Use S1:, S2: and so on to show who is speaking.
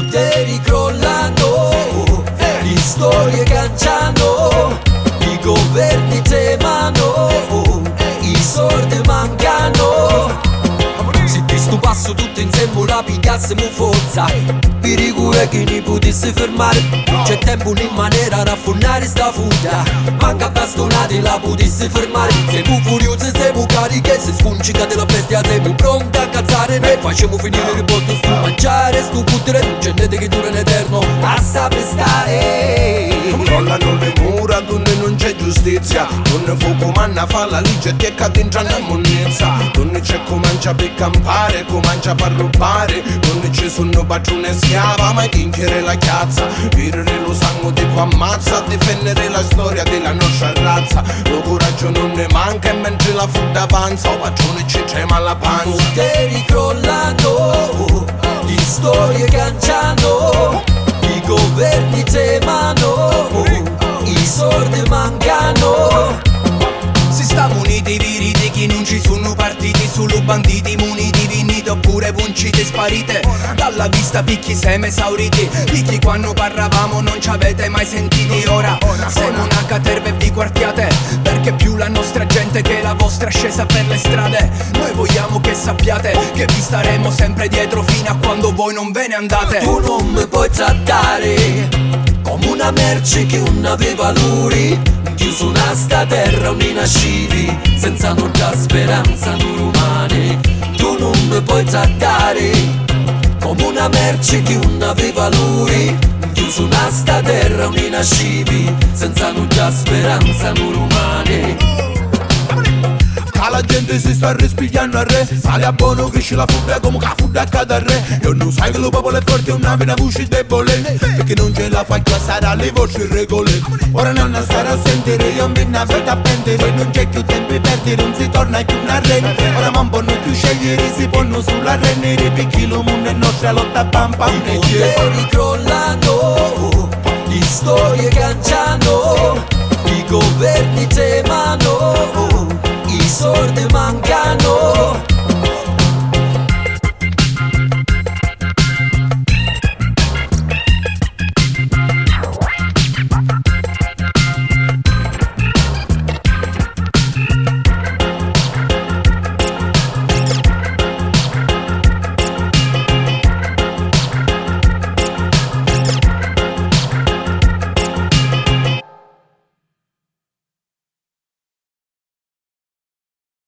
S1: Punteri crollano, le storie canciano, i governi temano, i soldi mancano. Se di sto passo tutto insieme la pigliassimo forza, vi rigure che ne potesse fermare. C'è tempo in maniera da affonnare sta fuga, manca bastonati la potesse fermare. Siamo furiosi, siamo cariche, se sfuncica della bestia siamo pronti a cazzare. Noi facciamo finire il botto, sto mangiare, sto cutere, non c'è niente che dura in eterno, a saper stare.
S2: Crollano le mura donde non c'è giustizia, donde fuoco manna fa la legge e che entrano in monnezza. Donde c'è comincia per campare, comincia per rubare, donde ci sono padrone schiava, ma vincere la chiazza. Virare lo sangue di qua ammazza, difendere la storia della nostra razza. Lo coraggio non ne manca e mentre la frutta avanza, o padrone ci trema la panza.
S1: Poteri crollano, le storie canciano, i governi temano, i soldi mancano.
S3: Si sta muniti viriti che non ci sono partiti, solo banditi muniti viniti oppure punciti sparite. Dalla vista picchi seme esauriti, picchi quando parlavamo non ci avete mai sentiti. Ora siamo una caterva e vi quartiate, perché più la nostra gente che la vostra è scesa per le strade. Noi vogliamo che sappiate che vi staremo sempre dietro fino a quando voi non ve ne andate.
S1: Tu non mi puoi trattare come una merce che non aveva valori. Chiuso una sta terra, non nascivi, senza nulla speranza non umane. Tu non mi puoi trattare come una merce che non aveva valori. Chiuso una sta terra, non nascivi, senza nulla speranza non umane.
S2: La gente si sta rispigliando a re, sale a buono, cresce la fuga come che fuga accade a re. Io non sai che lo popolo è forte e non ha una voce debole, perché non ce la fai passare alle vostre regole. Ora non stare a sentire, io mi vengo a pendere, non c'è più tempo per perdere, non si torna più a re. Ora non possono più scegliere, si pongono sulla renere, perché lo mondo è nostra lotta pam pam.
S1: I poteri crollano, le storie canciano, i governi temano, i soldi mancano.